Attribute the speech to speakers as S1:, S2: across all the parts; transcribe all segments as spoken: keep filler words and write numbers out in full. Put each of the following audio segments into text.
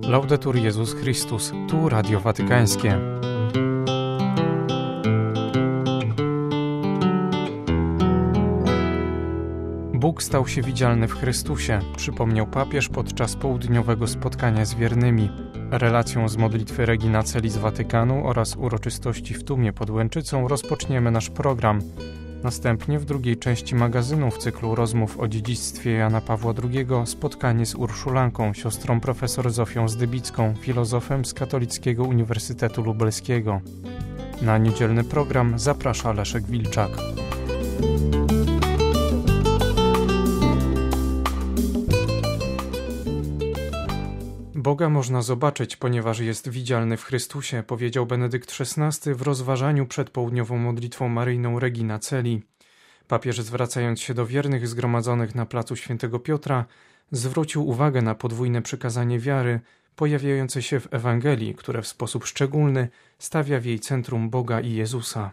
S1: Laudetur Jezus Chrystus, tu Radio Watykańskie. Bóg stał się widzialny w Chrystusie, przypomniał papież podczas południowego spotkania z wiernymi. Relacją z modlitwy Regina Coeli z Watykanu oraz uroczystości w Tumie pod Łęczycą rozpoczniemy nasz program. Następnie w drugiej części magazynu w cyklu rozmów o dziedzictwie Jana Pawła drugiego spotkanie z Urszulanką, siostrą profesor Zofią Zdybicką, filozofem z Katolickiego Uniwersytetu Lubelskiego. Na niedzielny program zaprasza Leszek Wilczak. Boga można zobaczyć, ponieważ jest widzialny w Chrystusie, powiedział Benedykt szesnasty w rozważaniu przed południową modlitwą maryjną Regina Coeli. Papież, zwracając się do wiernych zgromadzonych na placu Świętego Piotra, zwrócił uwagę na podwójne przykazanie wiary pojawiające się w Ewangelii, które w sposób szczególny stawia w jej centrum Boga i Jezusa.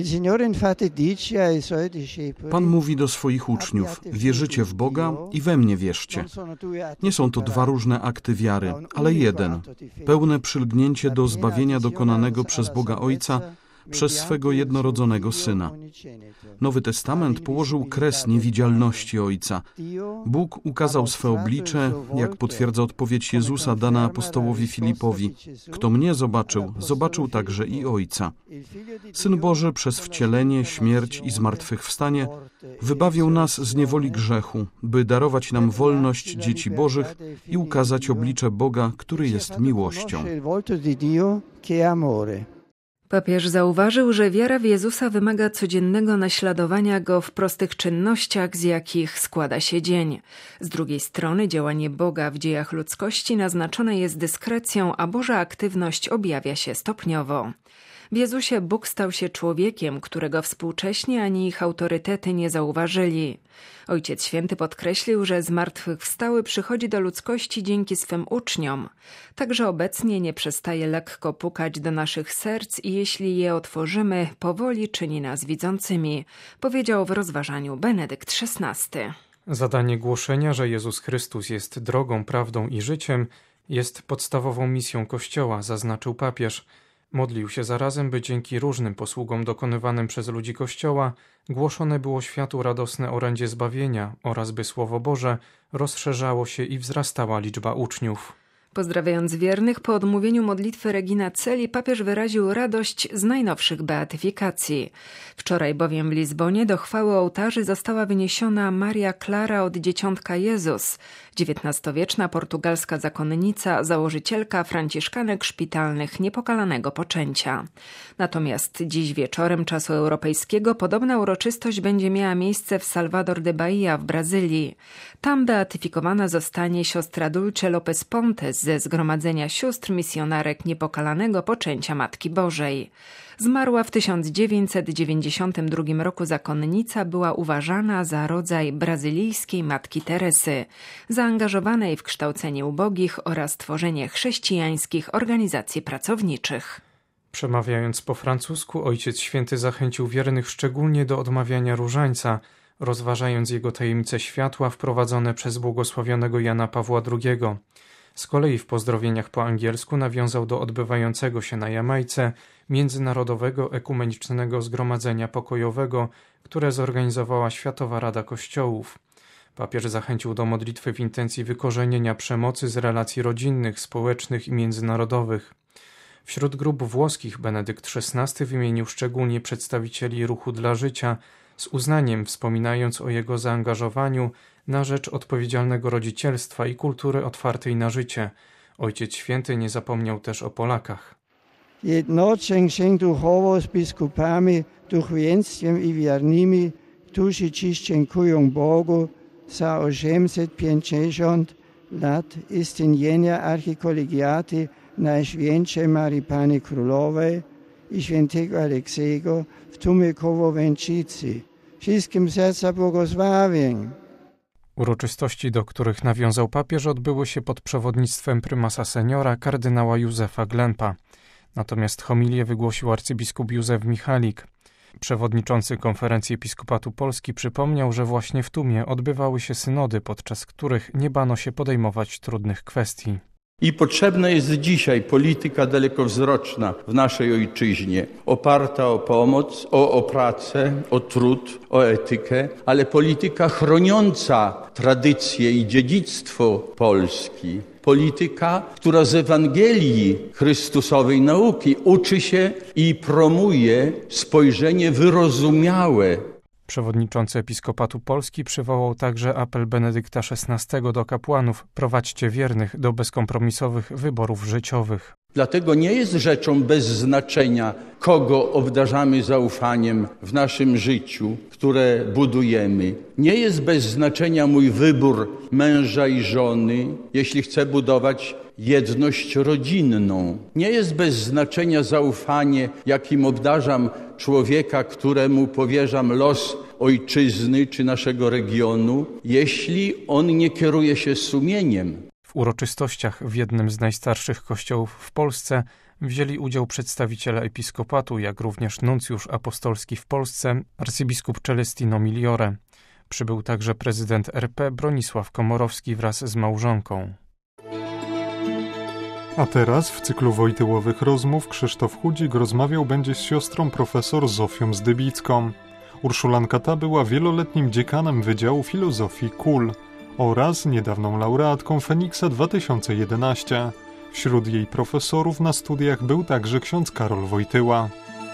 S2: Pan mówi do swoich uczniów: wierzycie w Boga i we mnie wierzcie. Nie są to dwa różne akty wiary, ale jeden. Pełne przylgnięcie do zbawienia dokonanego przez Boga Ojca przez swego jednorodzonego Syna. Nowy Testament położył kres niewidzialności Ojca. Bóg ukazał swe oblicze, jak potwierdza odpowiedź Jezusa dana apostołowi Filipowi: kto mnie zobaczył, zobaczył także i Ojca. Syn Boży przez wcielenie, śmierć i zmartwychwstanie wybawił nas z niewoli grzechu, by darować nam wolność dzieci Bożych i ukazać oblicze Boga, który jest miłością.
S3: Papież zauważył, że wiara w Jezusa wymaga codziennego naśladowania Go w prostych czynnościach, z jakich składa się dzień. Z drugiej strony działanie Boga w dziejach ludzkości naznaczone jest dyskrecją, a Boża aktywność objawia się stopniowo. W Jezusie Bóg stał się człowiekiem, którego współcześnie ani ich autorytety nie zauważyli. Ojciec Święty podkreślił, że zmartwychwstały przychodzi do ludzkości dzięki swym uczniom. Także obecnie nie przestaje lekko pukać do naszych serc i jeśli je otworzymy, powoli czyni nas widzącymi, powiedział w rozważaniu Benedykt szesnasty.
S1: Zadanie głoszenia, że Jezus Chrystus jest drogą, prawdą i życiem, jest podstawową misją Kościoła, zaznaczył papież. Modlił się zarazem, by dzięki różnym posługom dokonywanym przez ludzi Kościoła głoszone było światu radosne orędzie zbawienia oraz by Słowo Boże rozszerzało się i wzrastała liczba uczniów.
S3: Pozdrawiając wiernych, po odmówieniu modlitwy Regina Coeli papież wyraził radość z najnowszych beatyfikacji. Wczoraj bowiem w Lizbonie do chwały ołtarzy została wyniesiona Maria Clara od Dzieciątka Jezus, dziewiętnastowieczna portugalska zakonnica, założycielka franciszkanek szpitalnych niepokalanego poczęcia. Natomiast dziś wieczorem czasu europejskiego podobna uroczystość będzie miała miejsce w Salvador de Bahia w Brazylii. Tam beatyfikowana zostanie siostra Dulce Lopez Pontes ze Zgromadzenia Sióstr Misjonarek Niepokalanego Poczęcia Matki Bożej. Zmarła w tysiąc dziewięćset dziewięćdziesiątym drugim roku zakonnica była uważana za rodzaj brazylijskiej Matki Teresy, zaangażowanej w kształcenie ubogich oraz tworzenie chrześcijańskich organizacji pracowniczych.
S1: Przemawiając po francusku, Ojciec Święty zachęcił wiernych szczególnie do odmawiania różańca, rozważając jego tajemnice światła wprowadzone przez błogosławionego Jana Pawła drugiego. Z kolei w pozdrowieniach po angielsku nawiązał do odbywającego się na Jamajce Międzynarodowego Ekumenicznego Zgromadzenia Pokojowego, które zorganizowała Światowa Rada Kościołów. Papież zachęcił do modlitwy w intencji wykorzenienia przemocy z relacji rodzinnych, społecznych i międzynarodowych. Wśród grup włoskich Benedykt szesnasty wymienił szczególnie przedstawicieli Ruchu dla Życia, z uznaniem wspominając o jego zaangażowaniu na rzecz odpowiedzialnego rodzicielstwa i kultury otwartej na życie. Ojciec Święty nie zapomniał też o Polakach.
S4: Jednocześnie duchowo z biskupami, duchowieństwem i wiernymi, którzy dziś dziękują Bogu za osiemset pięćdziesiąt lat istnienia archikolegiaty Najświętszej Marii Panny Królowej i świętego Aleksiego w Tumie koło Łęczycy. Wszystkim serca błogosławień.
S1: Uroczystości, do których nawiązał papież, odbyły się pod przewodnictwem prymasa seniora kardynała Józefa Glempa. Natomiast homilię wygłosił arcybiskup Józef Michalik. Przewodniczący Konferencji Episkopatu Polski przypomniał, że właśnie w Tumie odbywały się synody, podczas których nie bano się podejmować trudnych kwestii.
S5: I potrzebna jest dzisiaj polityka dalekowzroczna w naszej ojczyźnie, oparta o pomoc, o, o pracę, o trud, o etykę, ale polityka chroniąca tradycje i dziedzictwo Polski. Polityka, która z Ewangelii Chrystusowej nauki uczy się i promuje spojrzenie wyrozumiałe.
S1: Przewodniczący Episkopatu Polski przywołał także apel Benedykta szesnastego do kapłanów: prowadźcie wiernych do bezkompromisowych wyborów życiowych.
S5: Dlatego nie jest rzeczą bez znaczenia, kogo obdarzamy zaufaniem w naszym życiu, które budujemy. Nie jest bez znaczenia mój wybór męża i żony, jeśli chcę budować jedność rodzinną. Nie jest bez znaczenia zaufanie, jakim obdarzam człowieka, któremu powierzam los ojczyzny czy naszego regionu, jeśli on nie kieruje się sumieniem.
S1: W uroczystościach w jednym z najstarszych kościołów w Polsce wzięli udział przedstawiciele episkopatu, jak również nuncjusz apostolski w Polsce, arcybiskup Celestino Migliore. Przybył także prezydent R P Bronisław Komorowski wraz z małżonką.
S6: A teraz w cyklu Wojtyłowych rozmów Krzysztof Chudzik rozmawiał będzie z siostrą profesor Zofią Zdybicką. Urszulanka ta była wieloletnim dziekanem Wydziału Filozofii K U L oraz niedawną laureatką Feniksa dwa tysiące jedenaście. Wśród jej profesorów na studiach był także ksiądz Karol Wojtyła.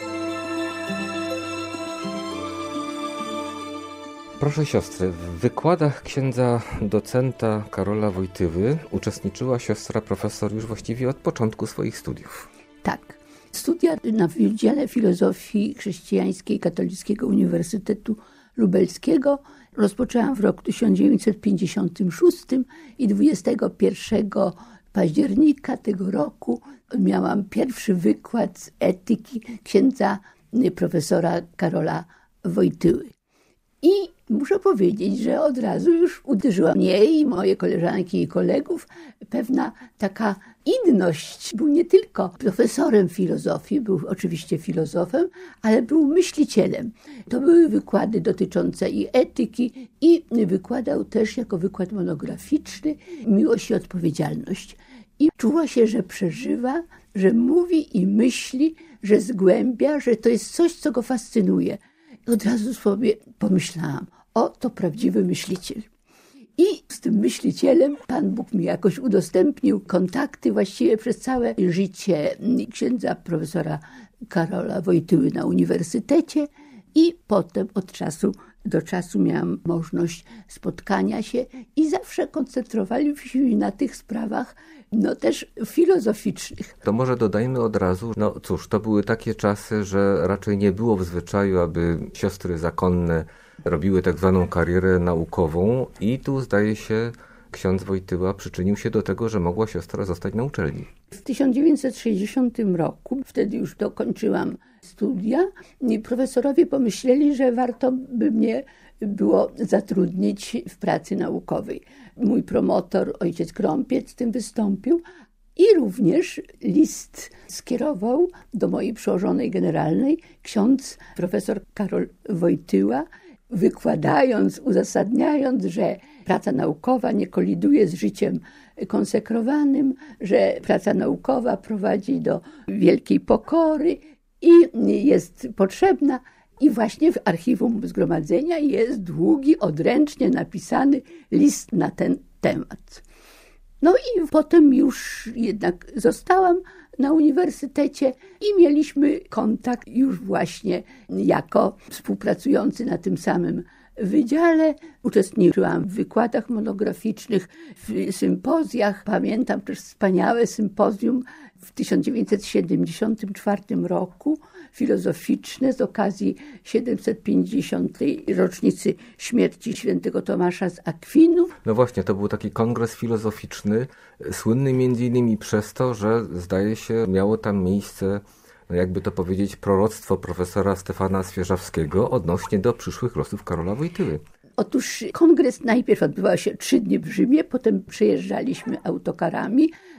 S7: Proszę siostry, w wykładach księdza docenta Karola Wojtyły uczestniczyła siostra profesor już właściwie od początku swoich studiów.
S8: Tak. Studia na Wydziale Filozofii Chrześcijańskiej Katolickiego Uniwersytetu Lubelskiego rozpoczęłam w roku tysiąc dziewięćset pięćdziesiątym szóstym i dwudziestego pierwszego października tego roku miałam pierwszy wykład z etyki księdza profesora Karola Wojtyły. I muszę powiedzieć, że od razu już uderzyła mnie i moje koleżanki i kolegów pewna taka inność. Był nie tylko profesorem filozofii, był oczywiście filozofem, ale był myślicielem. To były wykłady dotyczące i etyki, i wykładał też jako wykład monograficzny Miłość i odpowiedzialność. I czuła się, że przeżywa, że mówi i myśli, że zgłębia, że to jest coś, co go fascynuje. Od razu sobie pomyślałam, o, to prawdziwy myśliciel. I z tym myślicielem Pan Bóg mi jakoś udostępnił kontakty właściwie przez całe życie księdza profesora Karola Wojtyły na uniwersytecie i potem od czasu do czasu miałam możliwość spotkania się i zawsze koncentrowaliśmy się na tych sprawach, no też filozoficznych.
S7: To może dodajmy od razu, no cóż, to były takie czasy, że raczej nie było w zwyczaju, aby siostry zakonne robiły tak zwaną karierę naukową i tu zdaje się ksiądz Wojtyła przyczynił się do tego, że mogła siostra zostać na uczelni.
S8: W tysiąc dziewięćset sześćdziesiątym roku, wtedy już dokończyłam studia, profesorowie pomyśleli, że warto by mnie było zatrudnić w pracy naukowej. Mój promotor, ojciec Krąpiec, z tym wystąpił i również list skierował do mojej przełożonej generalnej ksiądz profesor Karol Wojtyła, wykładając, uzasadniając, że praca naukowa nie koliduje z życiem konsekrowanym, że praca naukowa prowadzi do wielkiej pokory i jest potrzebna. I właśnie w archiwum zgromadzenia jest długi, odręcznie napisany list na ten temat. No i potem już jednak zostałam na uniwersytecie i mieliśmy kontakt już właśnie jako współpracujący na tym samym wydziale. Uczestniczyłam w wykładach monograficznych, w sympozjach. Pamiętam też wspaniałe sympozjum w tysiąc dziewięćset siedemdziesiątym czwartym roku, filozoficzne z okazji siedemset pięćdziesiątej rocznicy śmierci świętego Tomasza z Akwinu.
S7: No właśnie, to był taki kongres filozoficzny, słynny między innymi przez to, że zdaje się miało tam miejsce, no jakby to powiedzieć, proroctwo profesora Stefana Swierzawskiego odnośnie do przyszłych losów Karola Wojtyły.
S8: Otóż kongres najpierw odbywał się trzy dni w Rzymie, potem przejeżdżaliśmy autokarami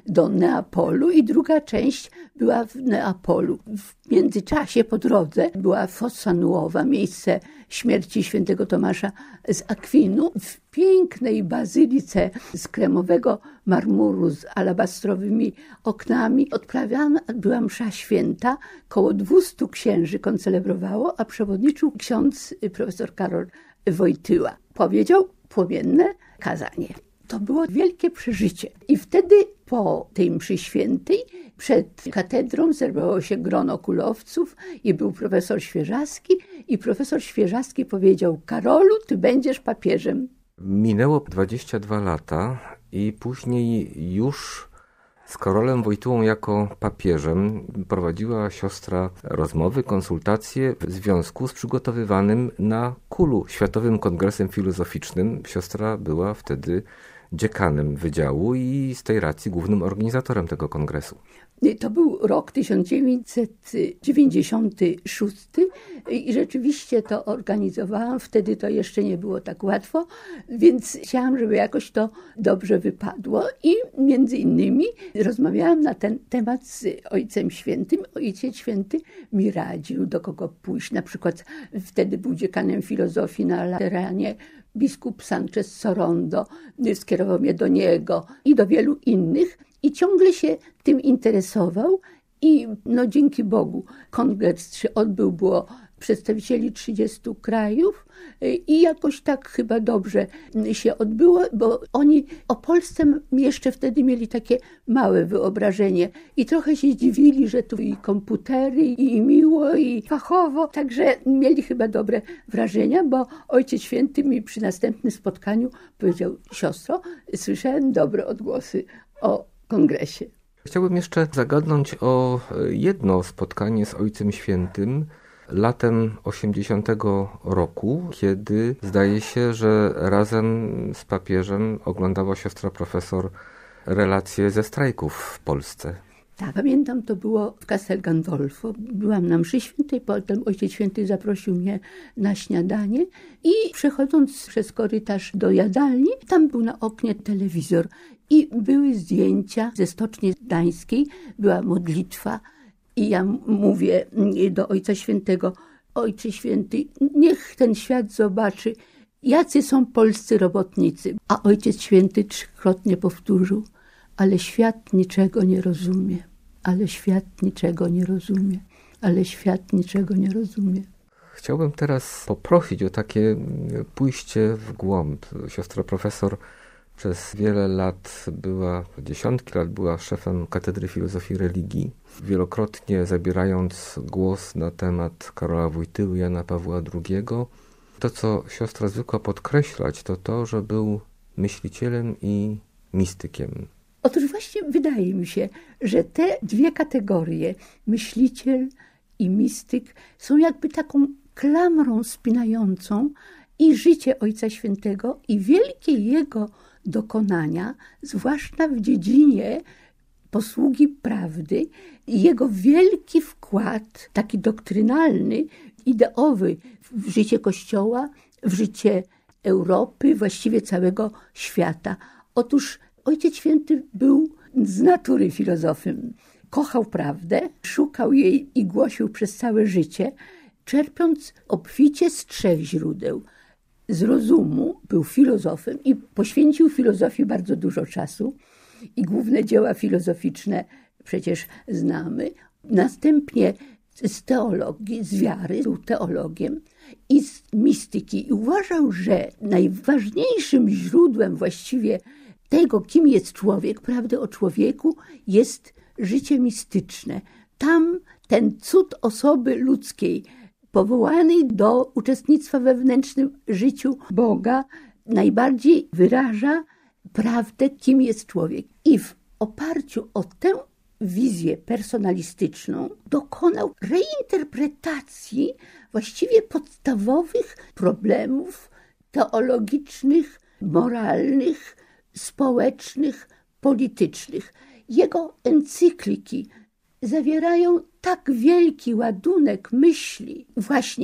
S8: do Neapolu i druga część była w Neapolu. W międzyczasie po drodze była Fossa Nuova, miejsce śmierci świętego Tomasza z Akwinu, w pięknej bazylice z kremowego marmuru z alabastrowymi oknami. Odprawiana była msza święta, koło dwustu księży koncelebrowało, a przewodniczył ksiądz profesor Karol Wojtyła. Powiedział płomienne kazanie. To było wielkie przeżycie. I wtedy po tej mszy świętej przed katedrą zebrało się grono kulowców i był profesor Świeżaski i profesor Świeżaski powiedział: Karolu, ty będziesz papieżem.
S7: Minęło dwadzieścia dwa lata i później już z Karolem Wojtyłą jako papieżem prowadziła siostra rozmowy, konsultacje w związku z przygotowywanym na Kulu Światowym Kongresem Filozoficznym. Siostra była wtedy dziekanem wydziału i z tej racji głównym organizatorem tego kongresu.
S8: To był rok tysiąc dziewięćset dziewięćdziesiąty szósty i rzeczywiście to organizowałam. Wtedy to jeszcze nie było tak łatwo, więc chciałam, żeby jakoś to dobrze wypadło i między innymi rozmawiałam na ten temat z Ojcem Świętym. Ojciec Święty mi radził, do kogo pójść. Na przykład wtedy był dziekanem filozofii na Lateranie biskup Sanchez Sorondo, skierował mnie do niego i do wielu innych. I ciągle się tym interesował i no dzięki Bogu kongres się odbył, było przedstawicieli trzydziestu krajów i jakoś tak chyba dobrze się odbyło, bo oni o Polsce jeszcze wtedy mieli takie małe wyobrażenie i trochę się zdziwili, że tu i komputery, i miło, i fachowo, także mieli chyba dobre wrażenia, bo Ojciec Święty mi przy następnym spotkaniu powiedział: siostro, słyszałem dobre odgłosy o kongresie.
S7: Chciałbym jeszcze zagadnąć o jedno spotkanie z Ojcem Świętym latem osiemdziesiątego roku, kiedy zdaje się, że razem z papieżem oglądała siostra profesor relacje ze strajków w Polsce.
S8: Tak, pamiętam, to było w Castel Gandolfo. Byłam na mszy świętej, potem Ojciec Święty zaprosił mnie na śniadanie i przechodząc przez korytarz do jadalni, tam był na oknie telewizor i były zdjęcia ze Stoczni Gdańskiej, była modlitwa i ja mówię do Ojca Świętego: Ojcze Święty, niech ten świat zobaczy, jacy są polscy robotnicy. A Ojciec Święty trzykrotnie powtórzył: ale świat niczego nie rozumie, ale świat niczego nie rozumie, ale świat niczego nie rozumie.
S7: Chciałbym teraz poprosić o takie pójście w głąb. Siostra profesor przez wiele lat była, dziesiątki lat była szefem Katedry Filozofii Religii, wielokrotnie zabierając głos na temat Karola Wojtyły, Jana Pawła drugiego. To, co siostra zwykła podkreślać, to to, że był myślicielem i mistykiem.
S8: Otóż właśnie wydaje mi się, że te dwie kategorie, myśliciel i mistyk, są jakby taką klamrą spinającą i życie Ojca Świętego, i wielkie jego dokonania, zwłaszcza w dziedzinie posługi prawdy, i jego wielki wkład, taki doktrynalny, ideowy w życie Kościoła, w życie Europy, właściwie całego świata. Otóż Ojciec Święty był z natury filozofem. Kochał prawdę, szukał jej i głosił przez całe życie, czerpiąc obficie z trzech źródeł. Z rozumu, był filozofem i poświęcił filozofii bardzo dużo czasu i główne dzieła filozoficzne przecież znamy. Następnie z teologii, z wiary, był teologiem i z mistyki. I uważał, że najważniejszym źródłem właściwie tego, kim jest człowiek, prawdy o człowieku, jest życie mistyczne. Tam ten cud osoby ludzkiej, powołanej do uczestnictwa we wewnętrznym życiu Boga, najbardziej wyraża prawdę, kim jest człowiek. I w oparciu o tę wizję personalistyczną dokonał reinterpretacji właściwie podstawowych problemów teologicznych, moralnych, społecznych, politycznych. Jego encykliki zawierają tak wielki ładunek myśli właśnie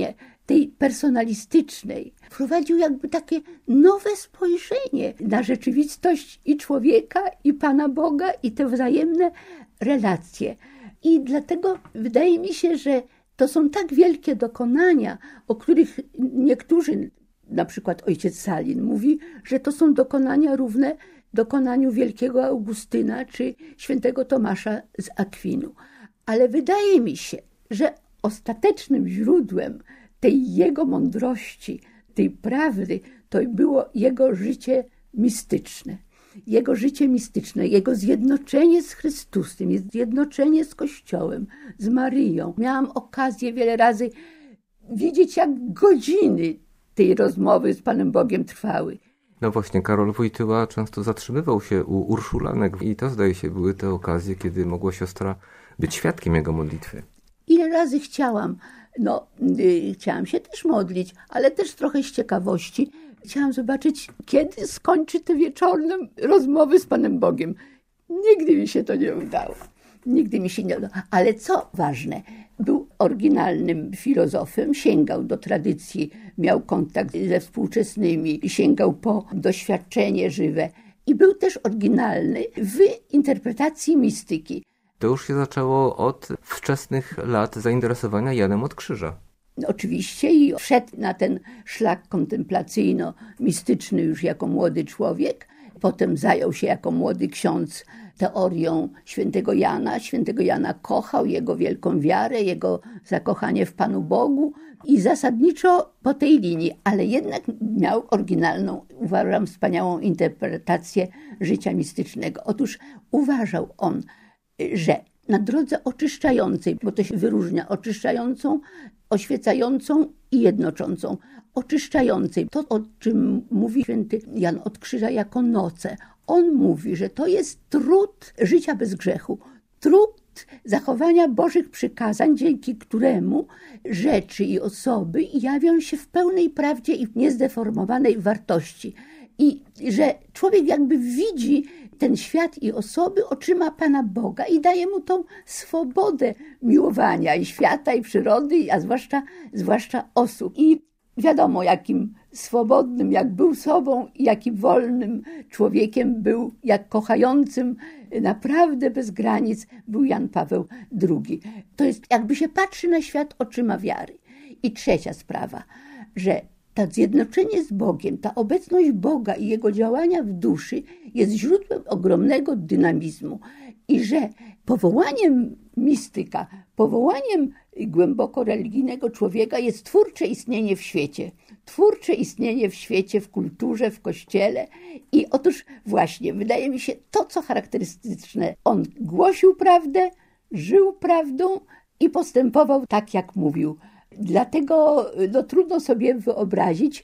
S8: tej personalistycznej, wprowadził jakby takie nowe spojrzenie na rzeczywistość i człowieka, i Pana Boga, i te wzajemne relacje. I dlatego wydaje mi się, że to są tak wielkie dokonania, o których niektórzy, na przykład ojciec Salin, mówi, że to są dokonania równe dokonaniu wielkiego Augustyna czy świętego Tomasza z Akwinu. Ale wydaje mi się, że ostatecznym źródłem tej jego mądrości, tej prawdy, to było jego życie mistyczne. Jego życie mistyczne, jego zjednoczenie z Chrystusem, zjednoczenie z Kościołem, z Maryją. Miałam okazję wiele razy widzieć, jak godziny tej rozmowy z Panem Bogiem trwały.
S7: No właśnie, Karol Wojtyła często zatrzymywał się u Urszulanek i to, zdaje się, były te okazje, kiedy mogła siostra być świadkiem jego modlitwy.
S8: Ile razy chciałam, no yy, chciałam się też modlić, ale też trochę z ciekawości. Chciałam zobaczyć, kiedy skończy te wieczorne rozmowy z Panem Bogiem. Nigdy mi się to nie udało. Nigdy mi się nie udało. Ale co ważne, był oryginalnym filozofem, sięgał do tradycji, miał kontakt ze współczesnymi, sięgał po doświadczenie żywe i był też oryginalny w interpretacji mistyki.
S7: To już się zaczęło od wczesnych lat zainteresowania Janem od Krzyża.
S8: Oczywiście i wszedł na ten szlak kontemplacyjno-mistyczny już jako młody człowiek. Potem zajął się jako młody ksiądz teorią świętego Jana. Świętego Jana kochał, jego wielką wiarę, jego zakochanie w Panu Bogu i zasadniczo po tej linii, ale jednak miał oryginalną, uważam, wspaniałą interpretację życia mistycznego. Otóż uważał on, że na drodze oczyszczającej, bo to się wyróżnia, oczyszczającą, oświecającą i jednoczącą. Oczyszczającej, to o czym mówi święty Jan od Krzyża jako noce. On mówi, że to jest trud życia bez grzechu, trud zachowania Bożych przykazań, dzięki któremu rzeczy i osoby jawią się w pełnej prawdzie i w niezdeformowanej wartości. I że człowiek jakby widzi ten świat i osoby oczyma Pana Boga i daje mu tą swobodę miłowania i świata, i przyrody, a zwłaszcza, zwłaszcza osób. I wiadomo, jakim swobodnym, jak był sobą, jakim wolnym człowiekiem był, jak kochającym naprawdę bez granic był Jan Paweł drugi. To jest, jakby się patrzy na świat oczyma wiary. I trzecia sprawa, że to zjednoczenie z Bogiem, ta obecność Boga i Jego działania w duszy jest źródłem ogromnego dynamizmu i że powołaniem mistyka, powołaniem głęboko religijnego człowieka jest twórcze istnienie w świecie. Twórcze istnienie w świecie, w kulturze, w kościele. I otóż właśnie, wydaje mi się, to co charakterystyczne, on głosił prawdę, żył prawdą i postępował tak, jak mówił. Dlatego no, trudno sobie wyobrazić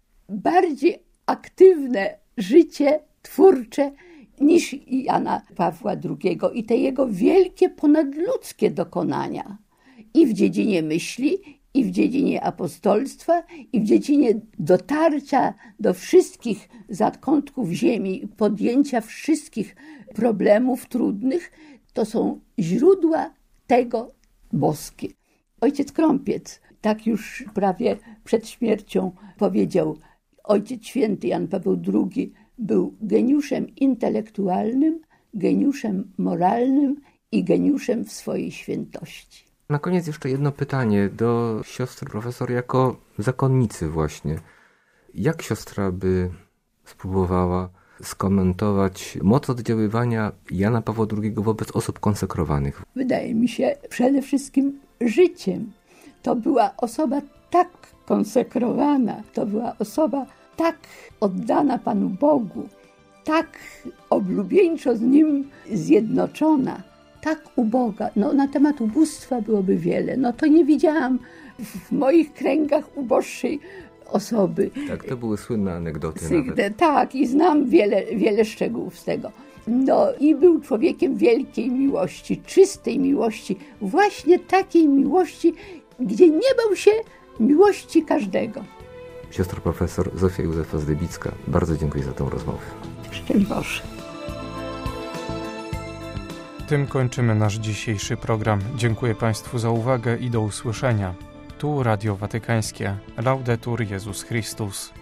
S8: bardziej aktywne życie twórcze niż Jana Pawła drugiego i te jego wielkie ponadludzkie dokonania i w dziedzinie myśli, i w dziedzinie apostolstwa, i w dziedzinie dotarcia do wszystkich zakątków ziemi, podjęcia wszystkich problemów trudnych, to są źródła tego boskie. Ojciec Krąpiec, tak już prawie przed śmiercią powiedział, Ojciec Święty Jan Paweł drugi był geniuszem intelektualnym, geniuszem moralnym i geniuszem w swojej świętości.
S7: Na koniec jeszcze jedno pytanie do siostry profesor jako zakonnicy właśnie. Jak siostra by spróbowała skomentować moc oddziaływania Jana Pawła drugiego wobec osób konsekrowanych?
S8: Wydaje mi się przede wszystkim życiem. To była osoba tak konsekrowana, to była osoba tak oddana Panu Bogu, tak oblubieńczo z Nim zjednoczona, tak uboga. No, na temat ubóstwa byłoby wiele. No to nie widziałam w moich kręgach uboższej osoby.
S7: Tak, to były słynne anegdoty
S8: Sygde,
S7: nawet.
S8: Tak, i znam wiele, wiele szczegółów z tego. No i był człowiekiem wielkiej miłości, czystej miłości, właśnie takiej miłości, gdzie nie bał się miłości każdego.
S7: Siostra profesor Zofia Józefa Zdybicka, bardzo dziękuję za tę rozmowę.
S8: Szczęść Boże.
S1: Tym kończymy nasz dzisiejszy program. Dziękuję Państwu za uwagę i do usłyszenia. Tu Radio Watykańskie. Laudetur Jezus Chrystus.